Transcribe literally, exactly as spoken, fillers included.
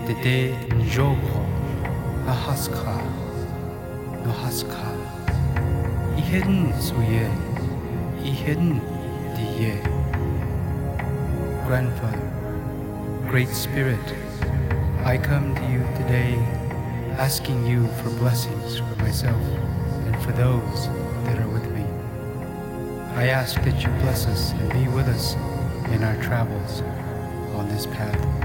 Dede Njogo Ahaska Nohaska Iheden Suye Iheden Diye. Grandfather, Great Spirit, I come to you today asking you for blessings for myself and for those that are with me. I ask that you bless us and be with us in our travels on this path.